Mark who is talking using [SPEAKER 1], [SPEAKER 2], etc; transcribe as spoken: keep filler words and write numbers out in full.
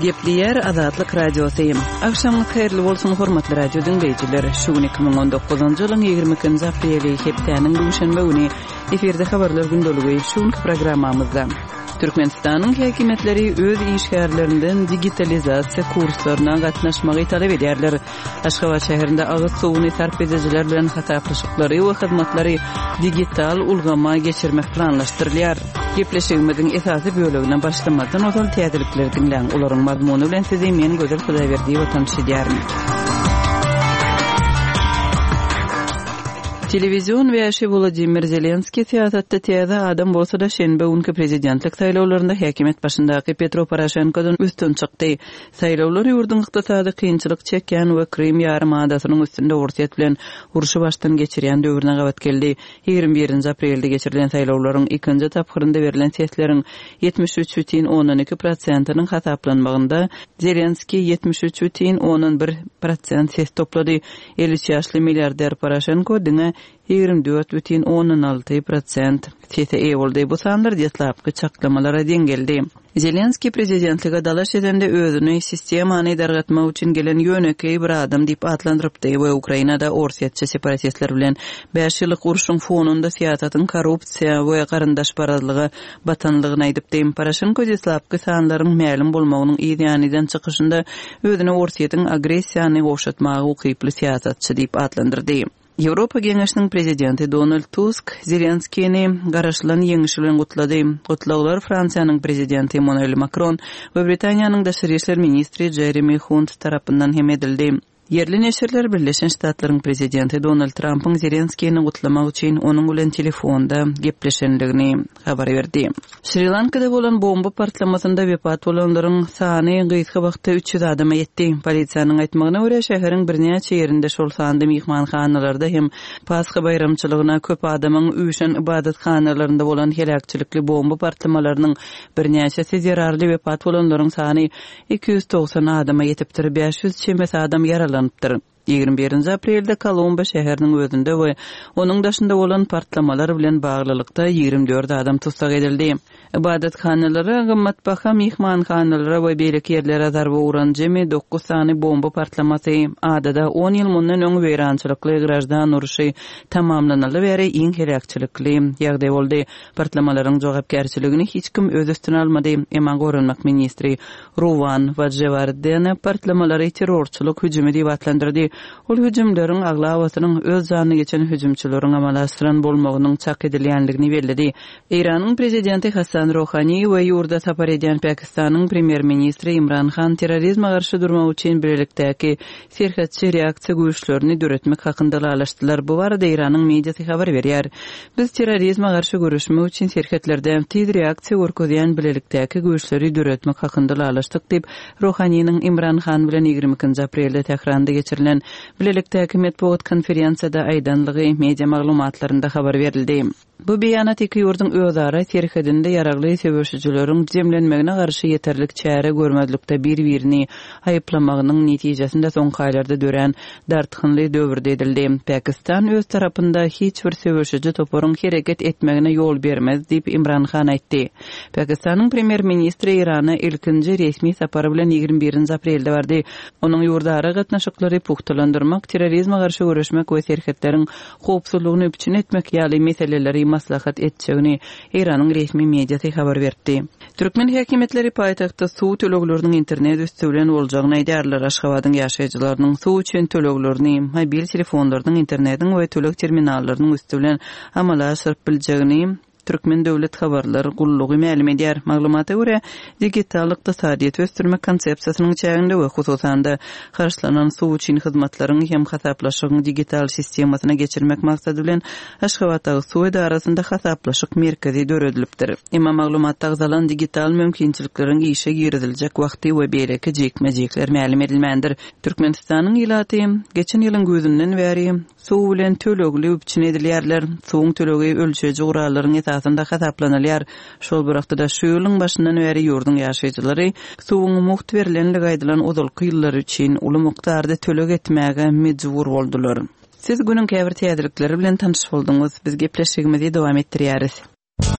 [SPEAKER 1] Gepleyer Azatlyk Radiosyň. Akşamyňyz haýyrly bolsun hormatly radio dinleýijiler. Şu gün iki bin on dokuzunçy ýylyň ýigirminji apreli hepdeniň duşanba güni eferde habarlar gündöligi şu programmamyzda. Türkmenistanyň häkimetleri öz işgärlerinden digitalizasiýa kurslaryna gatnaşmagy talap edýärler. Aşgabat şäherinde agyz suwuny sarp edejiler bilen hataplyşyklary we hyzmatlary digital ulgama geçirmek planlaşdyrylýar. Gepleşigimiziň esasy bölügine başlamadan ozal täzelikleri dinleň. Olaryň mazmuny bilen sizi men Gözel Hudaýberdi we tanışdyrýarym. Televizyon we şi Volodymyr Zelenski siýasatda täze adam bolsa da şenbe günkü prezidentlik saýlawlarynda häkimet başyndaky Petro Poroshenkodan üstün çykdy. Saýlawlar ýurdun ykdysady kynçylyk çekýän we Krym ýarymadasynyň üstünde ortaýat bilen uruşy başdan geçirýän döwrüne gabat geldi. ýygrimi birinji aprelde geçirilen saýlawlaryň ikinji tapgyrynda berilen sesleriň ýetmiş üç бүтүн onuň iki prosentynyň hasaplanmagynda Zelenski ýetmiş üç бүтүn onuň bir prosent ses toplady. elli üç ýaşly milliarder Poroshenko diňe ýygrimi dört бүтүn onuň alty prosent sese eý boldy. Bu sanlar diýetlapky çaklamalara deň geldi. Zelenski prezidentlige dalaş edende özüni sistemany idargatmak üçin gelen ýönekey bir adam diýip atlandyrypdy we Ukrainada orsiýatçy separatistler bilen beş ýyllyk uruşyň fonunda siýasatyň korrupsiýa we garyndaşbarazlygy batanlygyny aýdypdy. Poroshenko diýetlapky sanlaryň ma'lum bolmagynyň ideýanydan çykyşynda özüni orsiýatyň agressiýany goşatmagy ukyply siýasatçy diýip atlandyrdy. Ýewropa Geňeşiniň prezidenti Donald Tusk Zelenskini garaşlan ýeňişi bilen gutlady. Gutlaglar Fransiýanyň prezidenti Emmanuel Macron we Britaniýanyň daşary işler ministri Jeremy Hunt tarapyndan hem edildi. Yerli neşirler Birleşen Ştatlaryň prezidenti Donald Trump'yň Zelenskini gutlamak üçin onuň bilen telefonda gepleşendigini habar berdi. Sri Lankada bolan bomba partlamasynda wepat bolanlaryň sany gysga wagtda üç ýüz adama ýetdi. Polisiýanyň aýtmagyna görä şäheriň birnäçe ýerinde şol sanda mehmanhanalarda hem Pasxa bayramçylygyna köp adamyň üýşen ibadathanalaryna bolan helakçylikli bomba partlamalarynyň birnäçesi zerarly wepat bolanlaryň sany iki ýüz togsan adama ýetipdir. beş ýüz çemes adam yaralandyr. ýygrimi birinji aprelde Kolumba şäheriniň özünde we onuň daşynda bolan partlamalar bilen baglylykda ýygrimi dört adam tutsak edildi. Ibadathanalary, gymmatbaha mehmanhanalary we beýleki ýerlere zarba uran jemi dokuz sany bomba partlamasy adada on ýyl mundan öň weýrançylykly grajdan uruşy tamamlanaly beri iň helakçylykly ýagdaý boldy. Partlamalaryň jogapkärçiligini hiç kim öz üstüne almady. Emma Gorunmak ministri Ruvan Vajjevarden partlamalary terrorçylyk hüjümi diýip atlandyrdy. Ol hüjümleriň aglawatynyň öz janyny geçen hüjümçileriň amalaşdyran bolmagynyň çak edilýänligini bellädi. Iranyň prezidenti Hasan Rouhani we ýurda sapar edýän Pakistanyň premier ministri Imran Khan terrorizme garşy durmak üçin birlikdäki serhatçy reaksiýa güýçlerini döretmek hakynda alaşdylar. Bu barada Iranyň mediasy habar berýär. Biz terrorizme garşy görüşmek üçin serhatlerden tiz reaksiýa görkezýän birlikdäki güýçleri döretmek hakynda alaşdyk diýip Rouhanyň Imran Khan bilen ýygrimi ikinji aprelde Tehranda geçirilen birlikdäki matbuat konferensiýada aýdanlygy media maglumatlarynda habar berildi. Bu beýanat iki ýurdun özara serhedinde yaragly sebäpçileriň jemlenmegine garşy ýeterlik çäre görmezlikde bir-birini aýyplamagynyň netijesinde soňky aýlarda dören dartykynly döwürde edildi. Pakistan öz tarapynda hiç bir sebäpçi toparyň hereket etmegine ýol bermez diýip Imran Khan aýtdy. Pakistanyň premier ministri Irana ilkinji resmi sapary bilen ýygrimi birinji aprelde bardy. Onuň ýurdara gatnaşyklary puhtalandyrmak, terrorizme garşy görüşmek we serhetleriň howpsuzlygyny üçin etmek ýaly meseleleri maslahat etjegini Iranyň resmi mediasy habar berdi. Türkmen häkimetleri paýtagtda suw tölegleriniň internet üstü bilen boljagyny aýdýarlar. Aşgabatyň ýaşaýjylarynyň suw üçin töleglerini mobil telefonlarynyň internetiň we töleg terminallarynyň üstü bilen amalaşyp biljegini Türkmen döwlet habarlary gullugy ma'lum edýär. Maglumata görä, digital ykdysadyýat ösdürmek konsepsiýasynyň çäginde we hususanda garşylanan suw üçin hyzmatlaryň hem hasaplaşygyň digital sistemasyna geçirmek maksady bilen Aşgabatdagy suw edarasynda hasaplaşyk merkezi döredilipdir. Emma maglumatda azalan digital mümkinçilikleriň işe girdiljek wagty we bereki jekmejekler ma'lum edilmändir. Türkmenistanyň ilaty geçen ýylyň gözünden bäri suw bilen tölegli üçin edilýärler. Suwuň tölegi ölçeji gurallaryň esasında hasaplanylýar. Şol bir wagtda şu ýylyň başyndan bäri ýurdun ýaşaýjylary suwuň muht berilenligi aýdylan uzalky ýyllar üçin uly mukdarda töleg etmäge mejbur boldular. Siz günün käbir täzelikleri bilen tanış bolduňyz. Biz gepleşigimizi dowam etdirýäris.